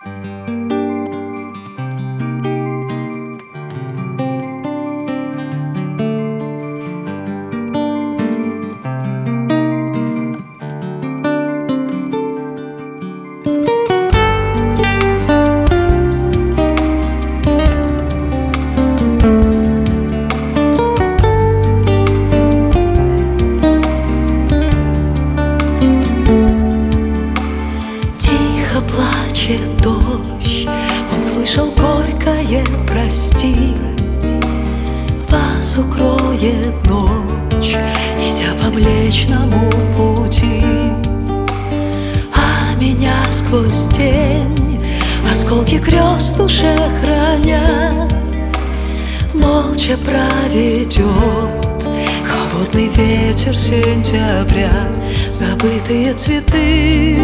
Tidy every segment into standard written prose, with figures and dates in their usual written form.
Плачет дождь, он слышал горькое «прости». Вас укроет ночь, идя по Млечному пути, а меня сквозь тень осколки грез в душе храня молча проведет холодный ветер сентября. Забытые цветы,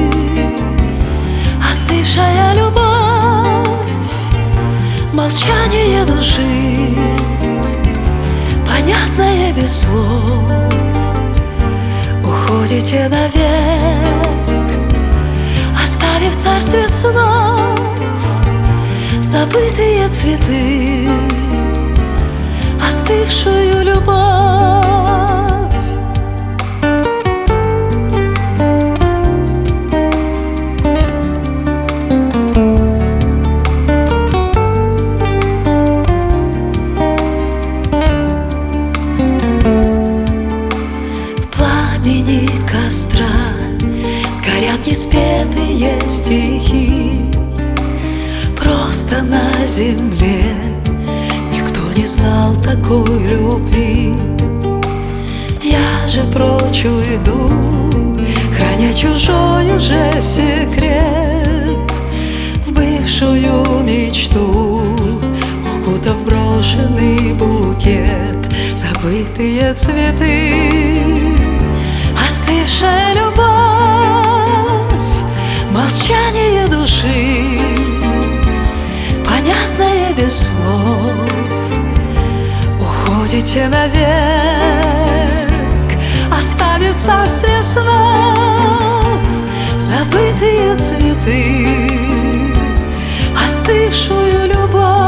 остывшая любовь, молчание души, понятное без слов. Уходите навек, оставив в царстве снов забытые цветы, остывшую любовь. Костра сгорят неспетые стихи. Просто на земле никто не знал такой любви. Я же прочь уйду, храня чужой уже секрет, в бывшую мечту, укутав брошенный букет. Забытые цветы, остывшая любовь, молчание души, понятное без слов. Уходите навек, оставив в царстве снов забытые цветы, остывшую любовь.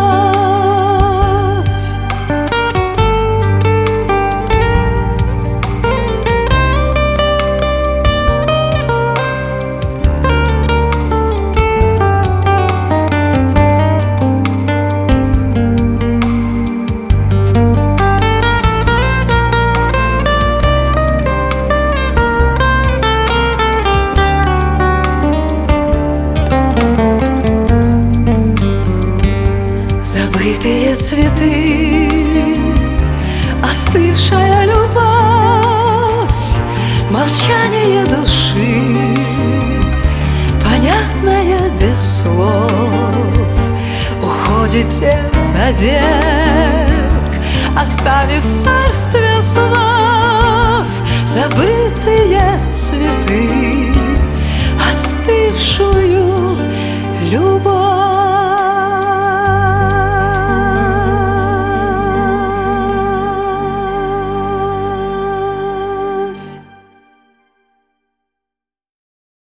Забытые цветы, остывшая любовь, молчание души, понятное без слов. Уходите навек, оставив в царстве снов забытые цветы, остывшую любовь.